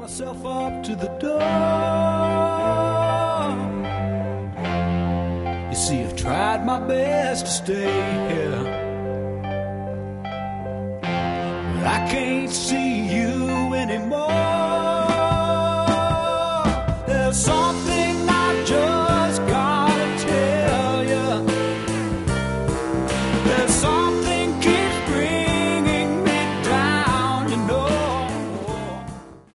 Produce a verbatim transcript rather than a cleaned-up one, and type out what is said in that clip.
myself up to the door. You see, I've tried my best to stay here, but I can't see you anymore. There's some